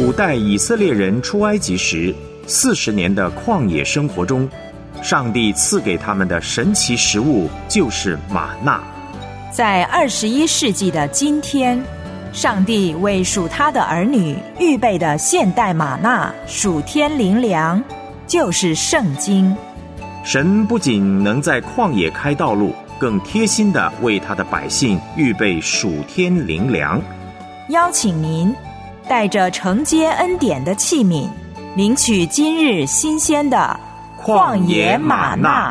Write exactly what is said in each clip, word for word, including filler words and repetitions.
古代以色列人出埃及时四十年的旷野生活中，上帝赐给他们的神奇食物就是玛纳。 在二十一世纪的今天，上帝为属他的儿女预备的现代玛纳属天灵粮，就是圣经。 神不仅能在旷野开道路，更贴心地为他的百姓预备属天灵粮。 邀请您带着承接恩典的器皿，领取今日新鲜的旷野玛纳。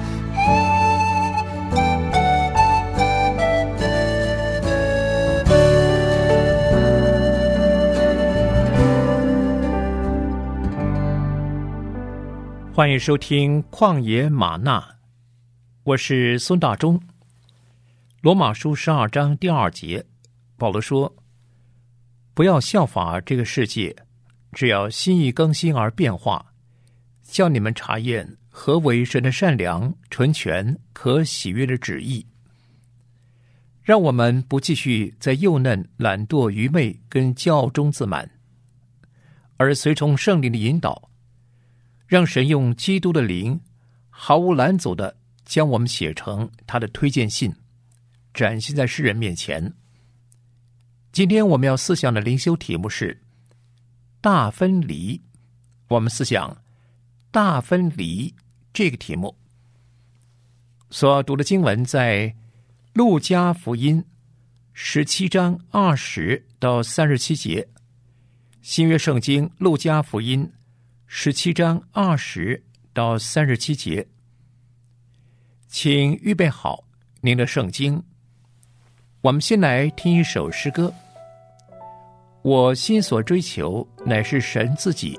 欢迎收听旷野玛纳，我是孙大中。罗马书十二章第二节，保罗说，不要效法这个世界，只要心意更新而变化，叫你们查验何为神的善良、纯全、可喜悦的旨意。让我们不继续在幼嫩、懒惰、愚昧跟骄傲中自满，而随从圣灵的引导，让神用基督的灵毫无拦阻地将我们写成他的推荐信，展现在世人面前。今天我们要思想的灵修题目是大分离。我们思想大分离这个题目所读的经文在路加福音十七章二十到三十七节，新约圣经路加福音十七章二十到三十七节。请预备好您的圣经，我们先来听一首诗歌。我心所追求乃是神自己。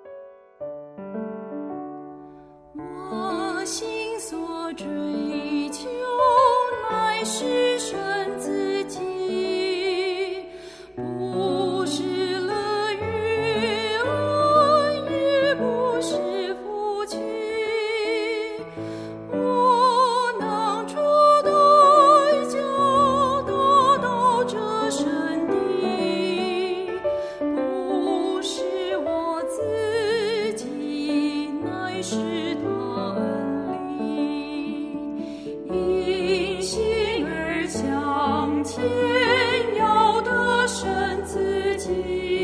我心所追求乃是神自己，不是乐与恩，也不是福气。我能出代价得到这神的，不是我自己，乃是他恩理。因信而向前，要得神自己，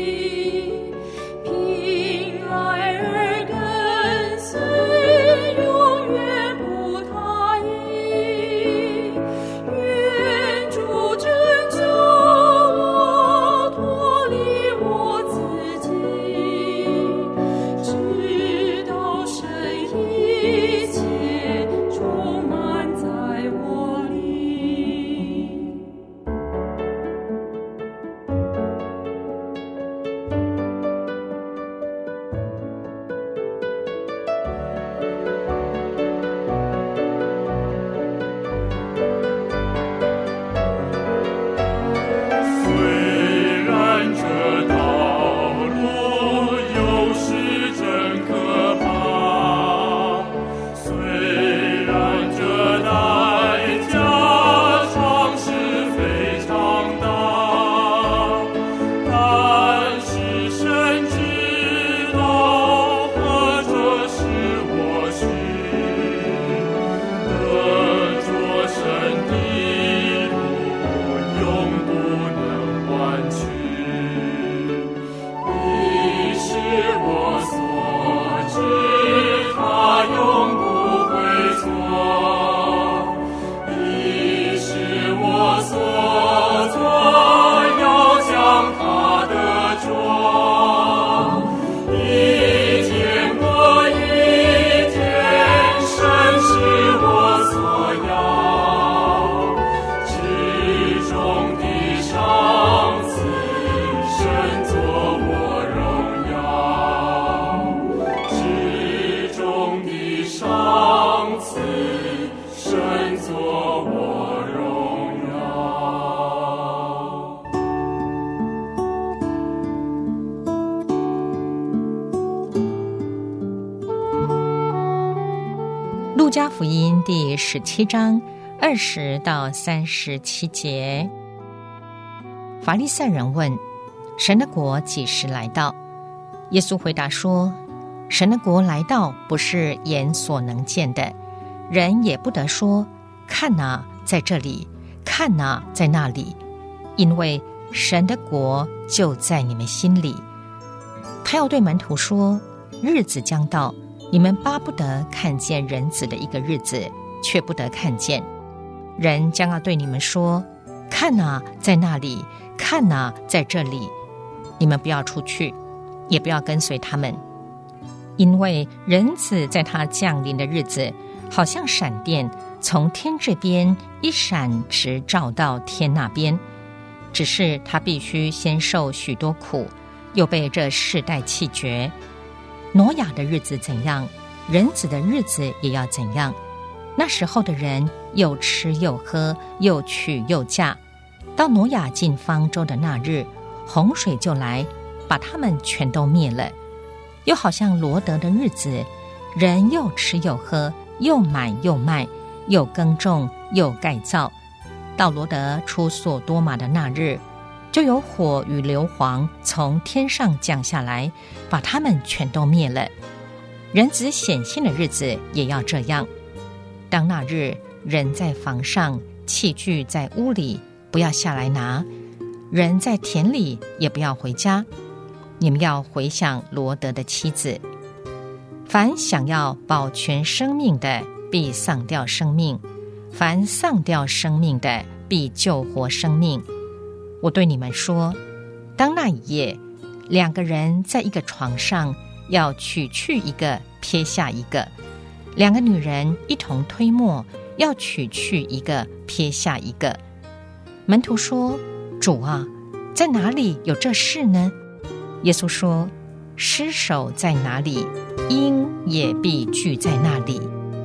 凭爱而跟随，永远不他意。愿主拯救我，脱离我自己，直到神一切充满在我里。虽然这道路有时真可怕，虽然这代价常是非常大，但是神知道何者是我需，得着神的路永不能弯曲。你是我所知，他永不会错。你是我所做，要将他得着。一天过一天，神是我所要，至终的赏赐，神作我荣耀。至终的赏赐，神作我荣耀。 路加福音第十七章二十到三十七节，法利赛人问：神的国几时来到？ 耶稣回答说，神的国来到，不是眼所能见的，人也不得说，看哪，在这里，看哪，在那里，因为神的国就在你们心里。他要对门徒说，日子将到，你们巴不得看见人子的一个日子，却不得看见。人将要对你们说，看哪，在那里，看哪，在这里，你们不要出去，也不要跟随他们，因为人子在他降临的日子，好像闪电从天这边一闪，直照到天那边。只是他必须先受许多苦，又被这世代弃绝。挪亚的日子怎样，人子的日子也要怎样。那时候的人又吃又喝，又娶又嫁。到挪亚进方舟的那日，洪水就来，把他们全都灭了。又好像罗得的日子，人又吃又喝，又买又卖，又耕种又盖造。到罗得出所多玛的那日，就有火与硫磺从天上降下来，把他们全都灭了。人子显现的日子也要这样。当那日，人在房上，器具在屋里，不要下来拿；人在田里，也不要回家。你们要回想罗得的妻子。凡想要保全生命的，必丧掉生命；凡丧掉生命的，必救活生命。我对你们说，当那一夜，两个人在一个床上，要取去一个，撇下一个；两个女人一同推磨，要取去一个，撇下一个。门徒说，主啊，在哪里有这事呢？耶稣说，尸首在哪里，鹰也必聚在那里。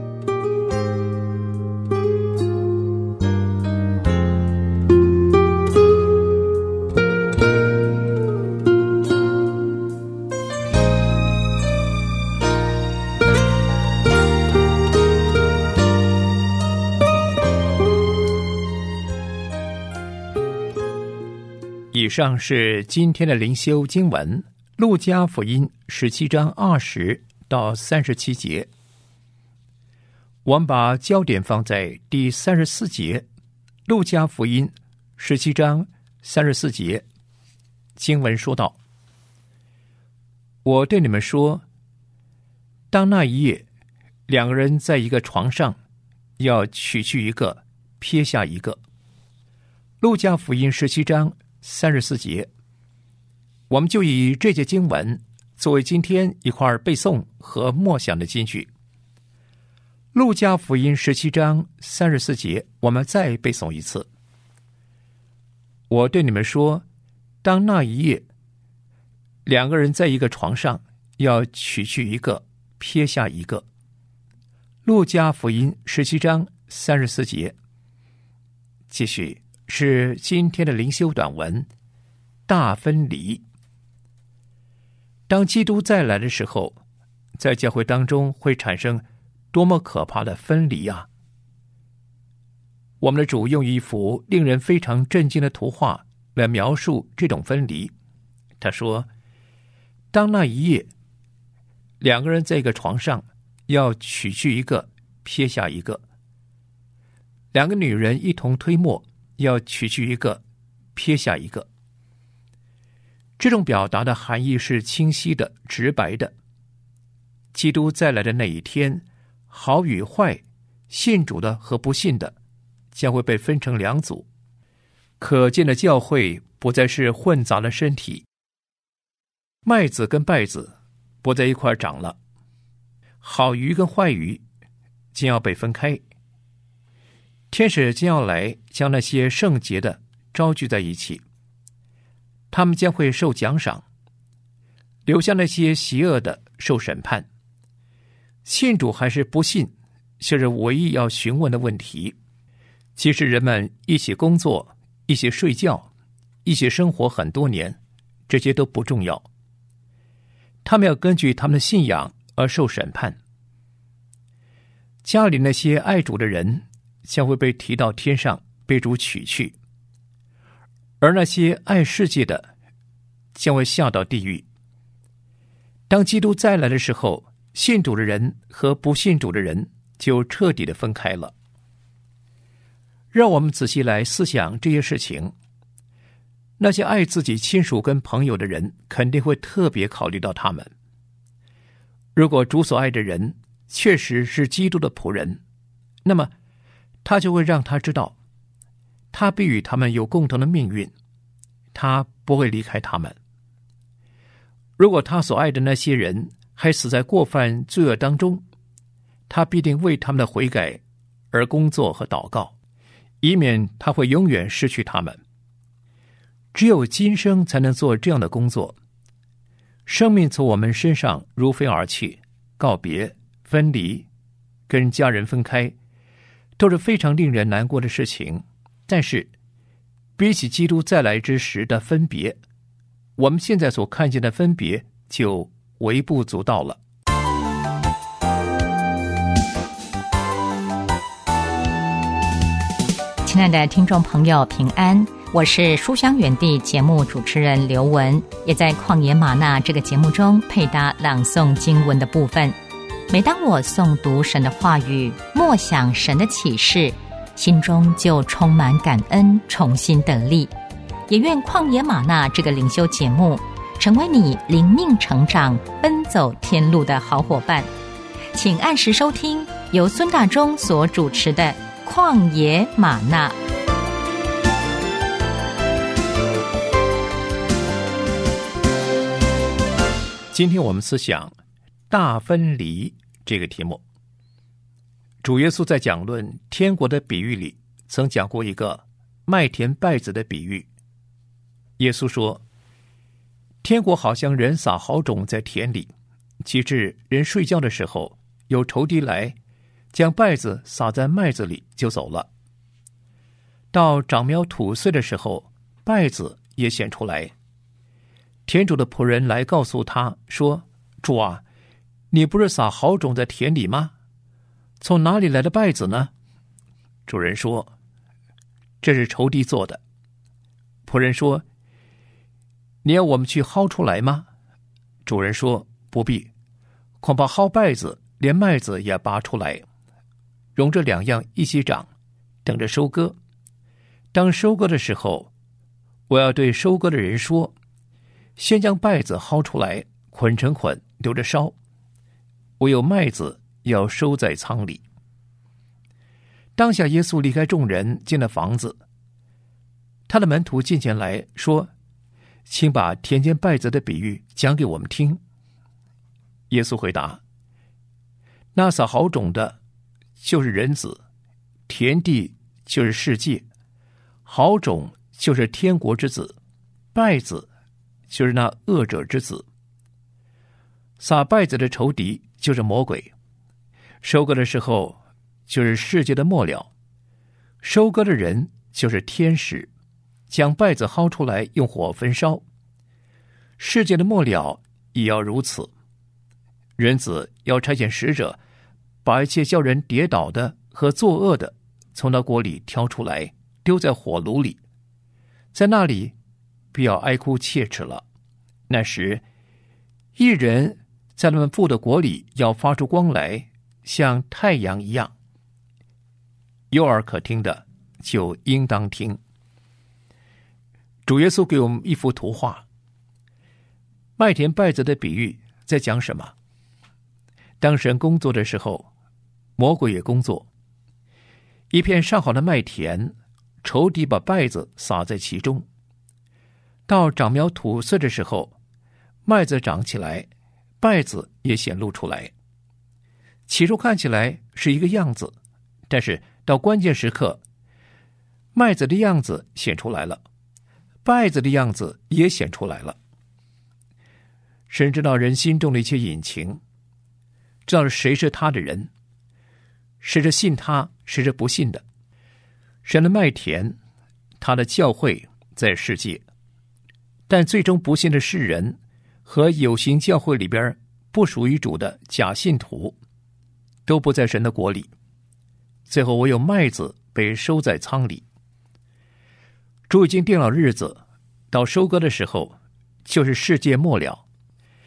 以上是今天的灵修经文，路加福音十七章二十到三十七节。我们把焦点放在第三十四节，路加福音十七章三十四节。经文说道：我对你们说，当那一夜，两个人在一个床上，要取去一个，撇下一个。路加福音十七章三十四节，我们就以这节经文作为今天一块背诵和默想的金句。路加福音十七章三十四节，我们再背诵一次。我对你们说，当那一夜，两个人在一个床上，要取去一个，撇下一个。路加福音十七章三十四节。继续是今天的灵修短文，大分离。当基督再来的时候，在教会当中会产生多么可怕的分离啊！我们的主用一幅令人非常震惊的图画来描述这种分离。他说，当那一夜，两个人在一个床上，要取去一个，撇下一个；两个女人一同推磨，要取去一个，撇下一个。这种表达的含义是清晰的、直白的。基督再来的那一天，好与坏，信主的和不信的，将会被分成两组。可见的教会不再是混杂的身体，麦子跟稗子不在一块长了，好鱼跟坏鱼将要被分开。天使将要来，将那些圣洁的招聚在一起，他们将会受奖赏，留下那些邪恶的受审判。信主还是不信，就是唯一要询问的问题。即使人们一起工作，一起睡觉，一起生活很多年，这些都不重要。他们要根据他们的信仰而受审判。家里那些爱主的人将会被提到天上，被主取去，而那些爱世界的将会下到地狱。 当基督再来的时候，信主的人和不信主的人就彻底的分开了。让我们仔细来思想这些事情。那些爱自己亲属跟朋友的人，肯定会特别考虑到他们。如果主所爱的人确实是基督的仆人，那么他就会让他知道，他必与他们有共同的命运，他不会离开他们。如果他所爱的那些人还死在过犯罪恶当中，他必定为他们的悔改而工作和祷告，以免他会永远失去他们。只有今生才能做这样的工作。生命从我们身上如飞而去，告别、分离、跟家人分开，都是非常令人难过的事情。但是比起基督再来之时的分别，我们现在所看见的分别就微不足道了。 亲爱的听众朋友，平安，我是书香园地节目主持人刘文，也在旷野吗哪这个节目中配搭朗诵经文的部分。每当我诵读神的话语，默想神的启示，心中就充满感恩，重新得力。也愿旷野吗哪这个灵修节目成为你灵命成长、奔走天路的好伙伴。请按时收听由孙大中所主持的旷野吗哪。 今天我们思想大分离这个题目。主耶稣在讲论天国的比喻里，曾讲过一个麦田稗子的比喻。耶稣说，天国好像人撒好种在田里，及至人睡觉的时候，有仇敌来将稗子撒在麦子里就走了。到长苗吐穗的时候，稗子也显出来。田主的仆人来告诉他说，主啊，你不是撒好种在田里吗？从哪里来的稗子呢？主人说，这是仇敌做的。仆人说，你要我们去薅出来吗？主人说，不必，恐怕薅稗子连麦子也拔出来，容这两样一起长，等着收割。当收割的时候，我要对收割的人说，先将稗子薅出来，捆成捆，留着烧，唯有麦子要收在仓里。当下耶稣离开众人，进了房子，他的门徒进前来说，请把田间稗子的比喻讲给我们听。耶稣回答，那撒好种的就是人子，田地就是世界，好种就是天国之子，稗子就是那恶者之子。撒稗子的仇敌就是魔鬼，收割的时候就是世界的末了，收割的人就是天使，将稗子薅出来用火焚烧。世界的末了也要如此，人子要差遣使者，把一切叫人跌倒的和作恶的从那锅里挑出来，丢在火炉里，在那里必要哀哭切齿了。那时一人在他们父的国里要发出光来，像太阳一样。有耳可听的就应当听。主耶稣给我们一幅图画，麦田稗子的比喻在讲什么？当神工作的时候，魔鬼也工作。一片上好的麦田，仇敌把稗子撒在其中。到长苗吐穗的时候，麦子长起来，稗子也显露出来。起初看起来是一个样子，但是到关键时刻，麦子的样子显出来了，稗子的样子也显出来了。神知道人心中的一切隐情，知道谁是他的人，谁是信他，谁是不信的。神的麦田，他的教会在世界，但最终不信的世人和有形教会里边不属于主的假信徒，都不在神的国里。最后唯有麦子被收在仓里。主已经定了日子，到收割的时候，就是世界末了。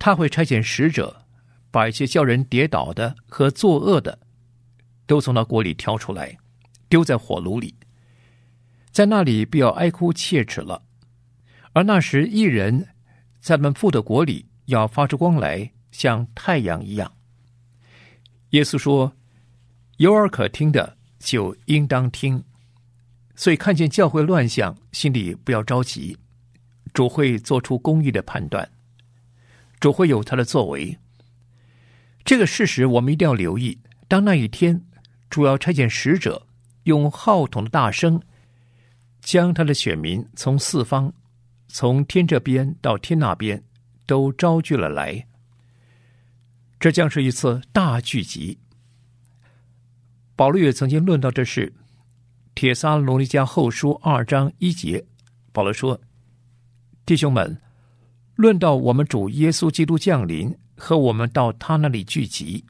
他会差遣使者，把一些叫人跌倒的和作恶的都从那锅里挑出来，丢在火炉里，在那里必要哀哭切齿了。而那时义人在他们父的国里要发出光来，像太阳一样。耶稣说，有耳可听的就应当听。所以看见教会乱象，心里不要着急，主会做出公义的判断，主会有他的作为。这个事实我们一定要留意，当那一天主要差遣使者，用号筒的大声，将他的选民从四方，从天这边到天那边都招聚了来。这将是一次大聚集。保罗也曾经论到这事，帖撒罗尼迦后书二章一节，保罗说，弟兄们，论到我们主耶稣基督降临和我们到他那里聚集，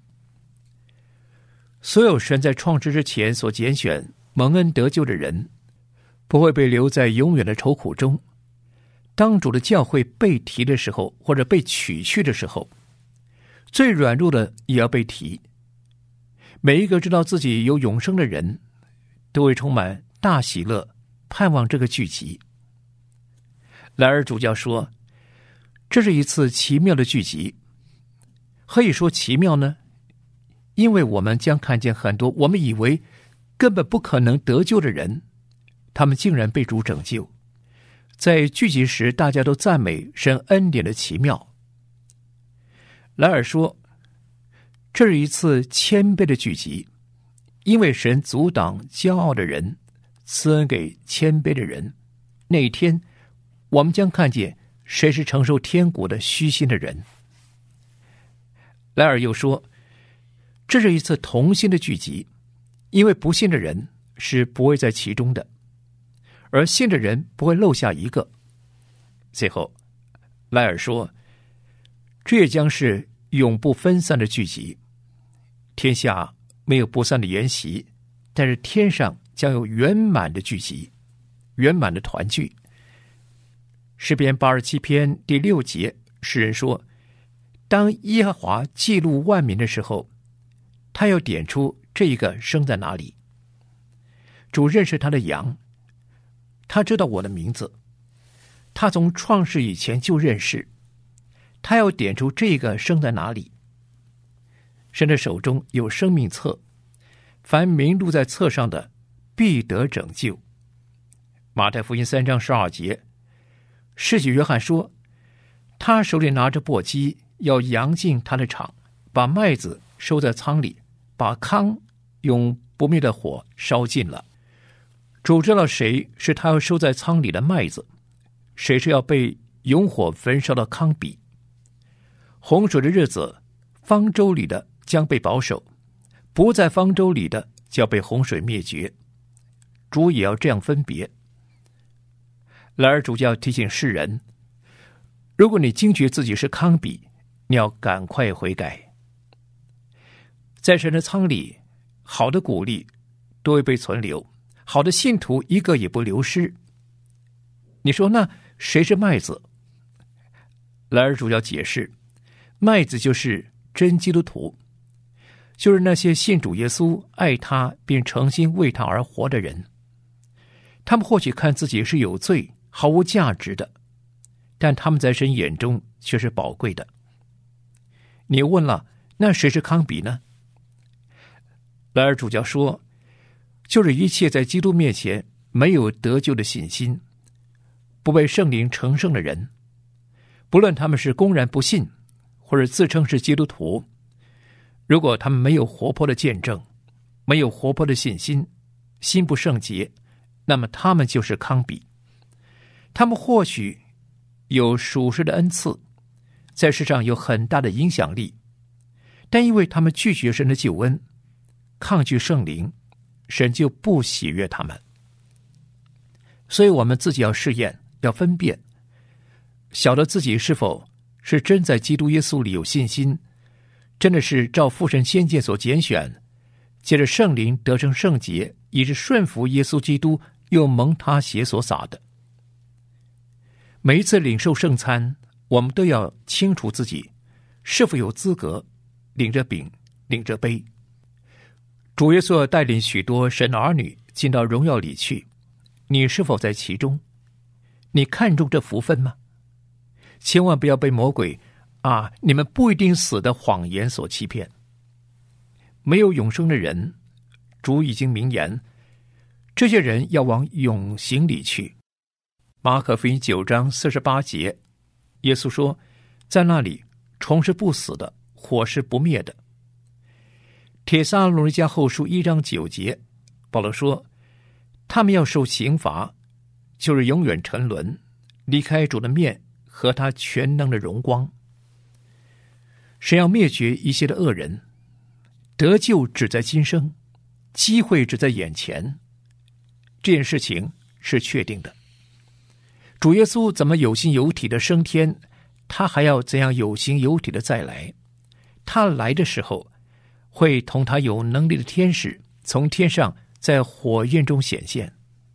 所有神在创世之前所拣选蒙恩得救的人，不会被留在永远的愁苦中。当主的教会被提的时候，或者被取去的时候，最软弱的也要被提。每一个知道自己有永生的人，都会充满大喜乐，盼望这个聚集。然而主教说，这是一次奇妙的聚集。何以说奇妙呢？因为我们将看见很多我们以为根本不可能得救的人，他们竟然被主拯救。在聚集时，大家都赞美神恩典的奇妙。莱尔说，这是一次谦卑的聚集，因为神阻挡骄傲的人，赐恩给谦卑的人。那一天，我们将看见谁是承受天国的虚心的人。莱尔又说，这是一次同心的聚集，因为不信的人是不会在其中的，而信的人不会漏下一个。最后，莱尔说，这也将是永不分散的聚集。天下没有不散的筵席，但是天上将有圆满的聚集，圆满的团聚。诗篇八十七篇第六节，诗人说，当耶和华记录万民的时候，他要点出这一个生在哪里。主认识他的羊，他知道我的名字，他从创世以前就认识，他要点出这个生在哪里。神的手中有生命册，凡名录在册上的必得拯救。马太福音三章十二节，施洗约翰说，他手里拿着簸箕，要扬进他的场，把麦子收在仓里，把糠用不灭的火烧尽了。主知道谁是他要收在仓里的麦子，谁是要被用火焚烧的糠秕。洪水的日子，方舟里的将被保守，不在方舟里的就要被洪水灭绝。主也要这样分别。然而主教提醒世人，如果你惊觉自己是糠秕，你要赶快悔改。在神的仓里，好的鼓励都会被存留，好的信徒一个也不流失。你说那谁是麦子？然而主教解释，麦子就是真基督徒，就是那些信主耶稣、爱他并诚心为他而活的人。他们或许看自己是有罪、毫无价值的，但他们在神眼中却是宝贵的。你问了，那谁是糠秕呢？然而主教说，就是一切在基督面前没有得救的信心，不被圣灵成圣的人，不论他们是公然不信，或者自称是基督徒，如果他们没有活泼的见证，没有活泼的信心，心不圣洁，那么他们就是糠秕。他们或许有属世的恩赐，在世上有很大的影响力，但因为他们拒绝神的救恩，抗拒圣灵，神就不喜悦他们。所以我们自己要试验，要分辨，晓得自己是否是真在基督耶稣里有信心，真的是照父神先见所拣选，借着圣灵得成圣洁，以致顺服耶稣基督，又蒙他血所洒的。每一次领受圣餐，我们都要清楚自己是否有资格领着饼领着杯？主耶稣带领许多神的儿女进到荣耀里去，你是否在其中？你看重这福分吗？千万不要被魔鬼啊你们不一定死的谎言所欺骗。没有永生的人，主已经明言，这些人要往永刑里去。马可福音九章四十八节，耶稣说，在那里虫是不死的，火是不灭的。帖撒罗尼迦后书一章九节，保罗说，他们要受刑罚，就是永远沉沦，离开主的面和他全能的荣光。神要灭绝一切的恶人，得救只在今生，机会只在眼前，这件事情是确定的。主耶稣怎么有形有体的升天，他还要怎样有形有体的再来。他来的时候，会同他有能力的天使从天上在火焰中显现。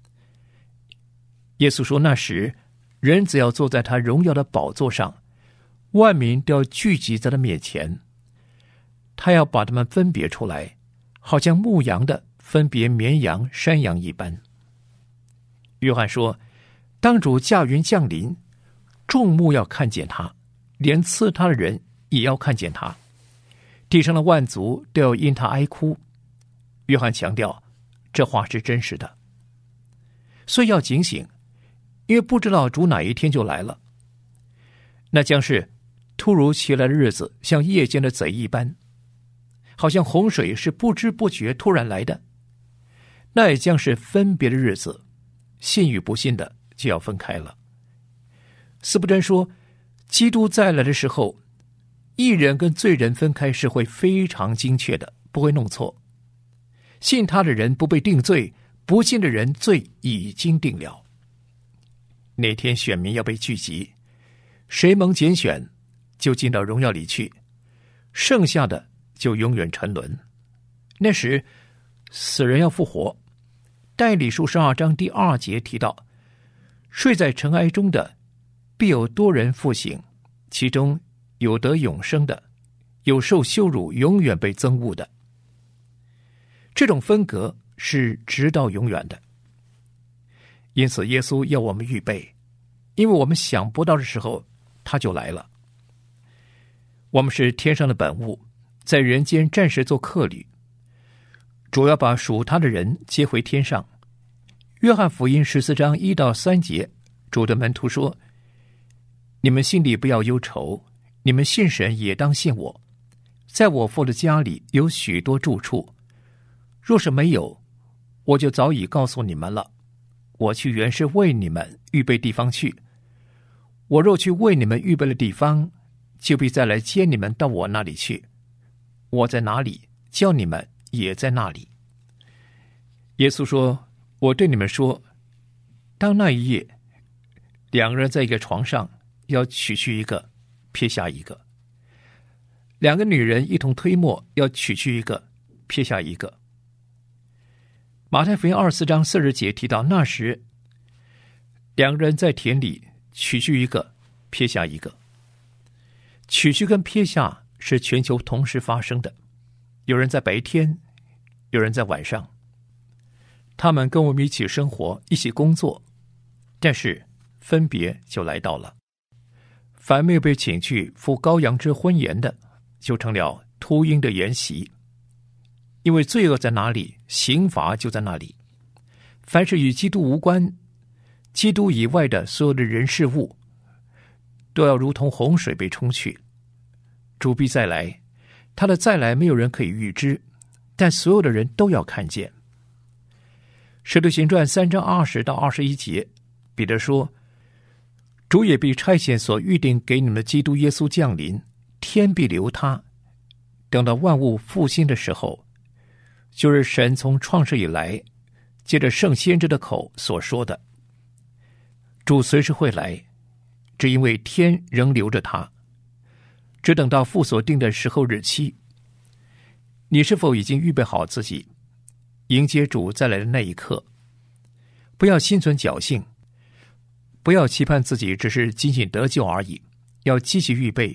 耶稣说，那时人只要坐在他荣耀的宝座上，万民都要聚集在他面前，他要把他们分别出来，好像牧羊的分别绵羊山羊一般。约翰说，当主驾云降临，众目要看见他，连刺他的人也要看见他，地上的万族都要因他哀哭。约翰强调，这话是真实的，所以要警醒，因为不知道主哪一天就来了。那将是突如其来的日子，像夜间的贼一般，好像洪水是不知不觉突然来的。那也将是分别的日子，信与不信的就要分开了。司布真说，基督再来的时候，义人跟罪人分开是会非常精确的，不会弄错。信他的人不被定罪，不信的人罪已经定了。那天选民要被聚集，谁蒙拣选就进到荣耀里去，剩下的就永远沉沦。那时死人要复活。但以理书十二章第二节提到，睡在尘埃中的必有多人复醒，其中有得永生的，有受羞辱永远被憎恶的。这种分隔是直到永远的。因此耶稣要我们预备，因为我们想不到的时候他就来了。我们是天上的本物，在人间暂时做客旅，主要把属他的人接回天上。约翰福音十四章一到三节，主的门徒说，你们心里不要忧愁，你们信神也当信我，在我父的家里有许多住处，若是没有，我就早已告诉你们了。我去原是为你们预备地方去，我若去为你们预备了地方，就必再来接你们到我那里去。我在哪里，叫你们也在那里。耶稣说，我对你们说，当那一夜，两个人在一个床上，要取去一个，撇下一个；两个女人一同推磨，要取去一个，撇下一个。马太福音二十四章四十节提到，那时两个人在田里，取去一个，撇下一个。取去跟撇下是全球同时发生的，有人在白天，有人在晚上。他们跟我们一起生活，一起工作，但是分别就来到了。凡没有被请去赴羔羊之婚筵的，就成了秃鹰的筵席。因为罪恶在哪里，刑罚就在那里。凡是与基督无关，基督以外的所有的人事物，都要如同洪水被冲去。主必再来，他的再来没有人可以预知，但所有的人都要看见。使徒行传三章二十到二十一节，彼得说，主也必差遣所预定给你们的基督耶稣降临，天必留他，等到万物复兴的时候，就是神从创世以来借着圣先知的口所说的。主随时会来，只因为天仍留着他，只等到父所定的时候日期。你是否已经预备好自己，迎接主再来的那一刻？不要心存侥幸，不要期盼自己只是仅仅得救而已，要积极预备，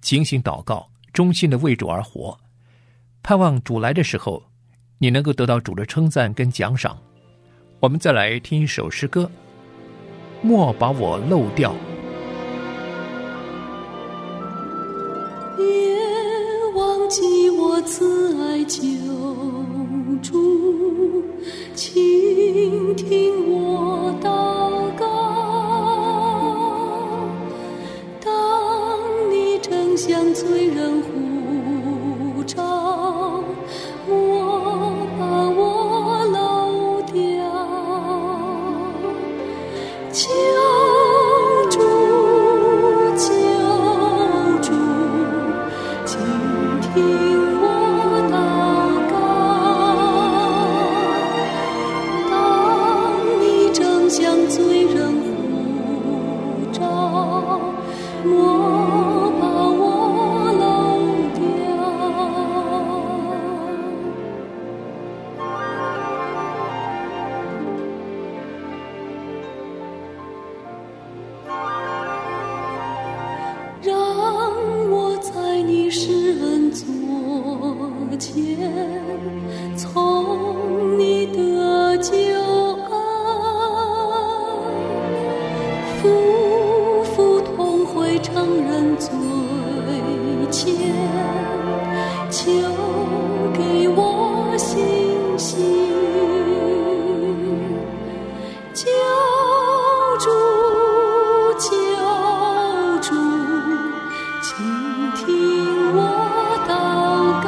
警醒祷告，忠心的为主而活，盼望主来的时候，你能够得到主的称赞跟奖赏。我们再来听一首诗歌，莫把我漏掉。 别忘记我慈爱救主，倾听我祷告。当你正向罪人呼召，莫把我漏掉。求主，求主，倾听我祷告。当你正向罪人呼召，莫把我漏掉。让我在你施恩座前，从你得救恩，夫妇同会承认罪愆，求给我信心。救主，救主，倾听我祷告。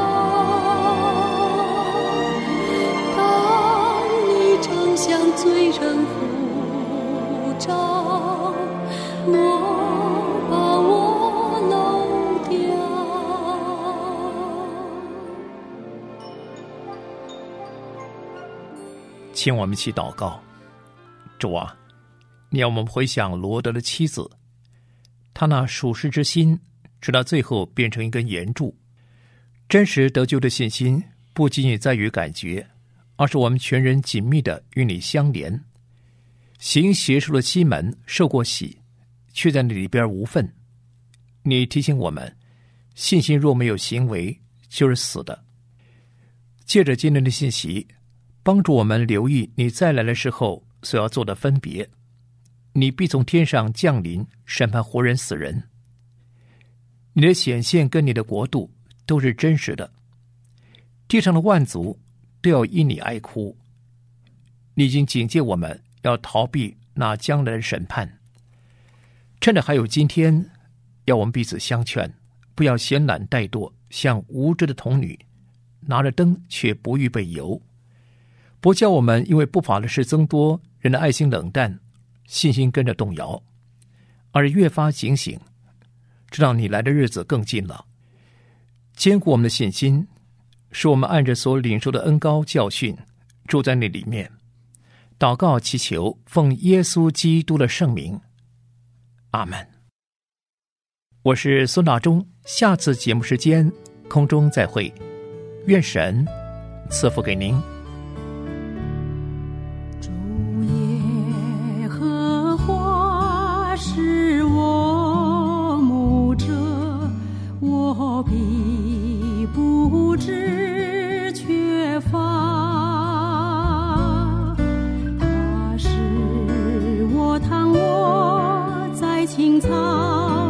当你正向罪人呼召，莫把我漏掉。 请我们一起祷告。主啊，你要我们回想罗德的妻子，他那属实之心直到最后变成一根岩柱。真实得救的信心不仅仅在于感觉，而是我们全人紧密的与你相连。行邪术的西门受过洗，却在那里边无份。你提醒我们，信心若没有行为，就是死的。借着今天的信息，帮助我们留意你再来的时候所要做的分别。你必从天上降临，审判活人死人。你的显现跟你的国度都是真实的，地上的万族都要因你哀哭。你已经警戒我们要逃避那将来的审判。趁着还有今天，要我们彼此相劝，不要闲懒怠惰，像无知的童女，拿着灯却不预备油。不叫我们因为不法的事增多，人的爱心冷淡，信心跟着动摇，而越发警醒，知道你来的日子更近了。坚固我们的信心，使我们按着所领受的恩膏教训，住在那里面。祷告祈求，奉耶稣基督的圣名，阿们。我是孙大中，下次节目时间空中再会，愿神赐福给您。 主耶和华是我牧者，我必不致缺乏。他使我躺卧在青草